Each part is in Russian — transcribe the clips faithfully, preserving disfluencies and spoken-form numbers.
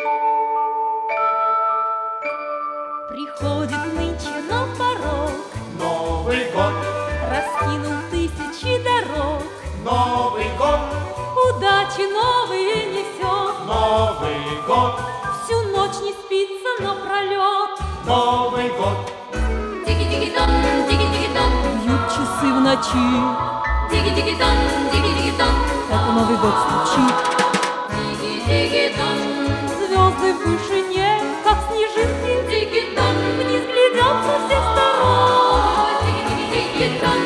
Приходит нынче на порог Новый год, раскинул тысячи дорог. Новый год, Удачи новые несет. Новый год, Всю ночь не спится напролет. Новый год. Диги-диги-дон, диги-диги-дон, Бьют часы в ночи, диги-диги-дон, диги-диги-дон, это Новый год стучит. диги-диги-дон, Звезды в вышине, как снежинки, диги-дон, вниз глядят со всех сторон. диги-диги-дон,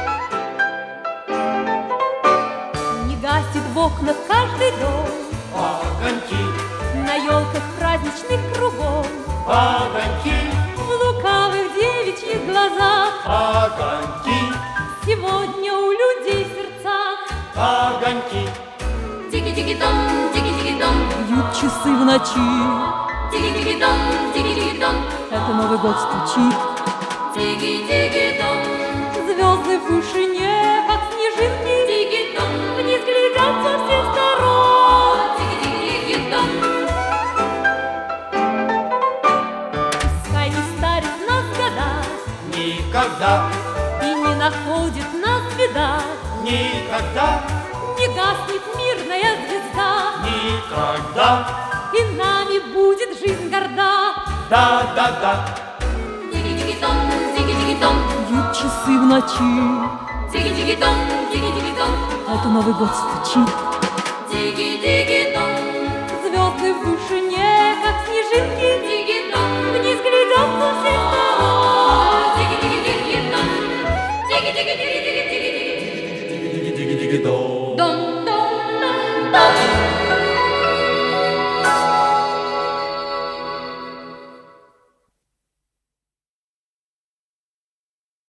Не гасит в окнах каждый дом, Огоньки, на елках праздничных кругом, огоньки, в лукавых девичьих глазах. огоньки, Сегодня у людей в сердцах огоньки. диги-диги-дон, диги-диги-дон, бьют часы в ночи, диги-диги-дон, диги-диги-дон, это Новый год стучит. диги-диги-дон, Звезды в вышине, как снежинки, диги-дон, вниз глядят со всех сторон. диги-диги-дон, Пускай не старит нас года Никогда, и не находит нас беда, никогда, не гаснет мирная звезда, никогда. и нами будет жизнь горда. Да, да, да. диги-диги-дон, диги-диги-дон, Бьют часы в ночи, диги-диги-дон, диги-диги-дон, это Новый год стучит. диги-диги-дон, Звезды в вышине, как снежинки, диги-дон, вниз глядят со всех сторон. диги-диги-диги-дон, диги-диги-диги-диги-диги-диги. Диги-диги-диги-до.